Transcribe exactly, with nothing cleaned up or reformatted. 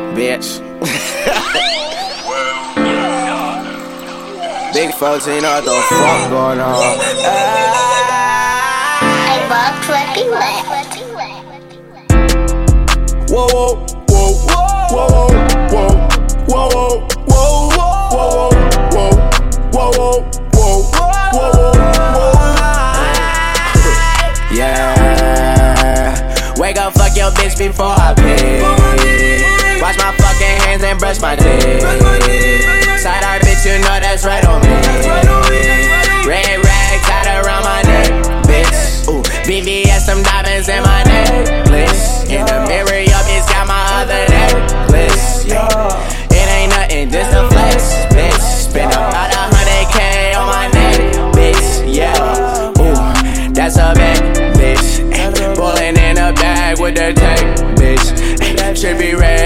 bitch. Big fourteen, what the fuck going on? I love flipping lit. Whoa, whoa, whoa, whoa, whoa, whoa, whoa, whoa, whoa, whoa, whoa, whoa, whoa, whoa. Yeah. Wake up, fuck your bitch before I pay. Wash my fucking hands and brush my teeth. Side eye bitch, you know that's right on me.